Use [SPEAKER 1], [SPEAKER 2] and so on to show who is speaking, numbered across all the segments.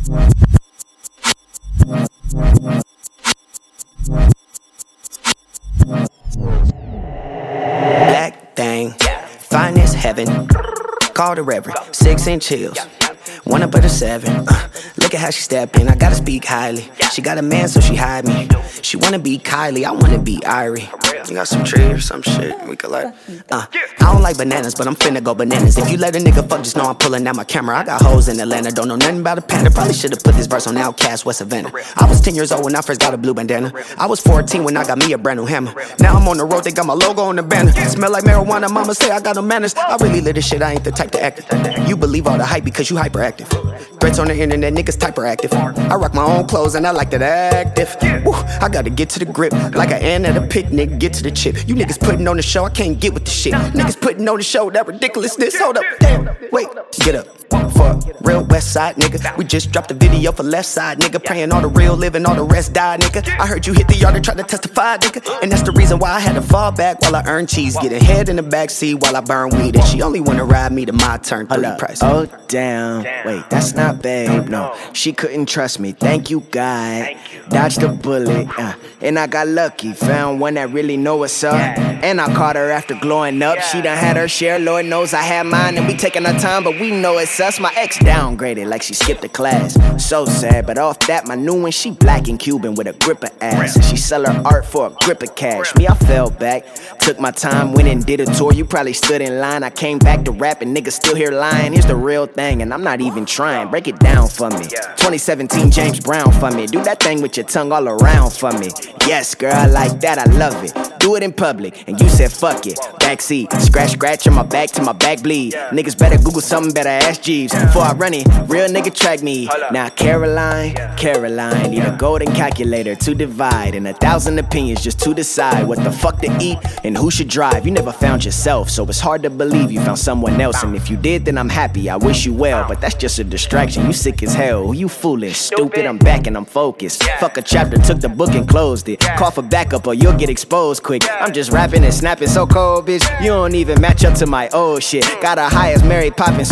[SPEAKER 1] Black thing, fine as heaven. Call the Reverend, 6-inch heels. Wanna put a 7. Look at how she steppin'. I gotta speak highly. She got a man, so she hide me. She wanna be Kylie, I wanna be Irie. You got some tree or some shit we could like. I don't like bananas, but I'm finna go bananas. If you let a nigga fuck, just know I'm pulling out my camera. I got hoes in Atlanta, don't know nothing about a panda. Probably should've put this verse on Outkast, West Savannah. I was 10 years old when I first got a blue bandana. I was 14 when I got me a brand new hammer. Now I'm on the road, they got my logo on the banner. Smell like marijuana, mama say I got no manners. I really live this shit, I ain't the type to act it. You believe all the hype because you hyperactive. Threats on the internet, niggas hyperactive. I rock my own clothes and I like that active. Woo, I gotta get to the grip, like an ant at a picnic, get to the chip. You niggas putting on the show, I can't get with the shit. Niggas putting on the show, that ridiculousness. Hold up, damn, wait, get up. For a real west side nigga, we just dropped a video for left side nigga. Praying all the real living, all the rest died nigga. I heard you hit the yard and tried to testify nigga, and that's the reason why I had to fall back while I earn cheese. Get a head in the backseat while I burn weed, and she only wanna ride me to my turn 3 price.
[SPEAKER 2] Oh damn, wait, that's not babe, no. She couldn't trust me, thank you God. Dodged the bullet, and I got lucky. Found one that really know what's up, and I caught her after glowing up. She done had her share, Lord knows I had mine, and we taking our time, but we know it's us. My ex downgraded like she skipped a class. So sad, but off that, my new one, she black and Cuban with a gripper ass. She sell her art for a grip of cash. Me, I fell back, took my time, went and did a tour. You probably stood in line. I came back to rap and niggas still here lying. Here's the real thing, and I'm not even trying. Break it down for me. 2017 James Brown for me. Do that thing with your tongue all around for me. Yes, girl, I like that, I love it. Do it in public, and you said fuck it. Backseat, scratch on my back till my back bleed. Niggas better Google something, better ask Jeeves. Before I run it, real nigga track me. Now Caroline, need a golden calculator to divide, and 1,000 opinions just to decide what the fuck to eat and who should drive. You never found yourself, so it's hard to believe you found someone else. And if you did, then I'm happy, I wish you well, but that's just a distraction. You sick as hell, who you fooling? Stupid, I'm back and I'm focused. Fuck a chapter, took the book and closed it. Call for backup or you'll get exposed quick. I'm just rapping and snapping so cold, bitch. You don't even match up to my old shit. Got a high as Mary Poppins,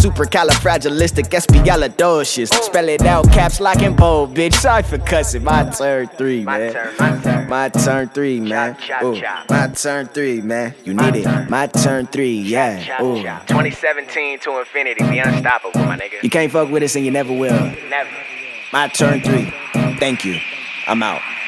[SPEAKER 2] supercalifragilisticexpialidocious. Spell it out, caps lock and bold, bitch. Sorry for cussing. My turn 3, man. My turn 3, man. Ooh, my turn 3, man. You need it. My turn 3, yeah. Ooh.
[SPEAKER 3] 2017 to infinity, be unstoppable, my nigga.
[SPEAKER 2] You can't fuck with us and you never will.
[SPEAKER 3] Never.
[SPEAKER 2] My turn 3. Thank you. I'm out.